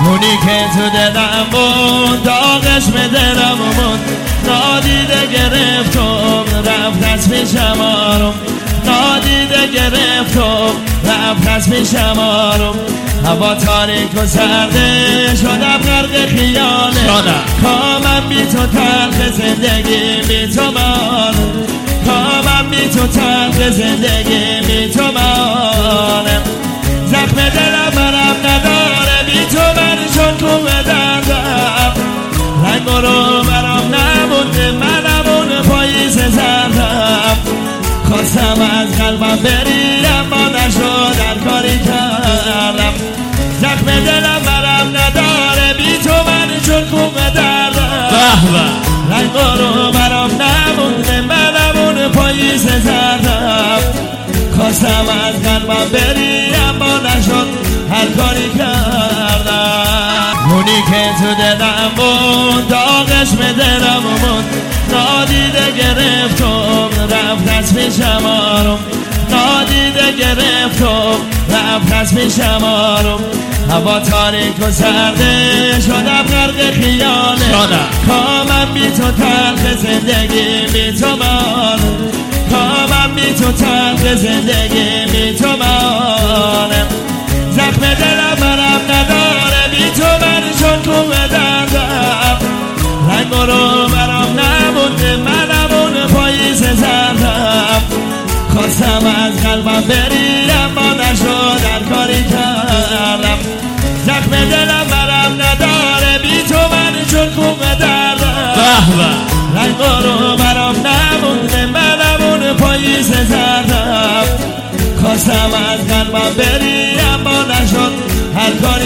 اونی که تو دلم بود داغش به دلم بود، نادیده گرفتم رفت از پیشم آروم، نادیده گرفتم رفت از پیشم آروم. هوا تاریک و سرده شدم غرق خیاله، کامم بی تو تلخ زندگی بی تو مانه، کامم بی تو تلخ زندگی بی تو مانه. زخم دلم برم نداره بی تو من چون کوه دردم، رنگ رو برام نمونده منم اون پاییز زردم. خواستم از قلبم بری اما نشد هر کاری کردم. زخم دلم برم نداره بی تو من چون کوه دردم، رنگ رو برام نمونده منم اون پاییز زردم. خواستم از قلبم بری اما نشد هر کاری کردم. اونی که تو دلم بود داغش به دلم بود، نادیده گرفتم رفت از پیشم آروم، نادیده گرفتم رفت از پیشم آروم. هوا تاریک و سرده شدم غرق خیاله، کامم بی تو تلخ زندگی بی تو مانه، کامم بی تو تلخ زندگی بی تو مانه. زخم دلم برم نداره بی تو من چون کوه دردم، رنگ رو برام نمونده منم اون پاییز زردم. خواستم از قلبم بری اما نشد هر کاری کردم. زخم دلم برم نداره بی تو من چون کوه دردم، رنگ رو برام نمونده منم اون پاییز زردم. خواستم از قلبم بری اما نشد هر کاری